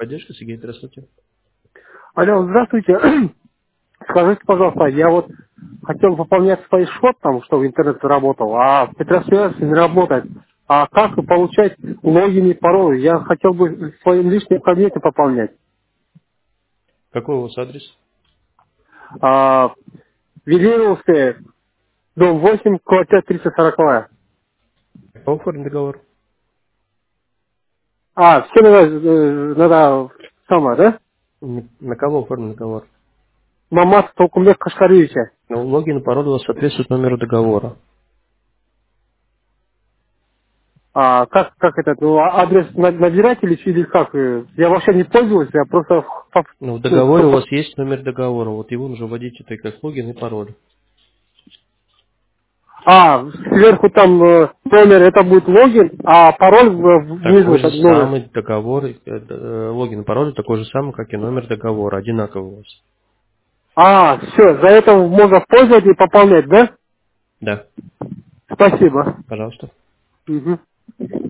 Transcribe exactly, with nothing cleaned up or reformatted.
поддержка, Сергей, здравствуйте. Алло, здравствуйте. Скажите, пожалуйста, я вот хотел пополнять свой счет там, чтобы интернет работал, а Петросвязь не работает. А как получать логин и пароль? Я хотел бы в своем личном кабинете пополнять. Какой у вас адрес? А, Велеровская, дом восемь, квартира триста сорок. Какой оформлен договор? А, все надо, э, надо самое, да? М, На кого оформлен договор? Мамат Толкумбек Кашкаровича. Ну, логин и пароль у вас соответствует номеру договора. А как, как это, ну, а адрес на- набирать или, или как? э, Я вообще не пользуюсь, я просто... по- Ну, в ну, договоре у по- вас есть номер договора, вот его нужно вводить это как логин и пароль. А, сверху там э, номер, это будет логин, а пароль в- внизу Такой это же номер. самый договор, э, э, логин и пароль такой же самый, как и номер договора, одинаковый у вас. А, все, за это можно пользоваться и пополнять, да? Да, Спасибо. пожалуйста. Мгм.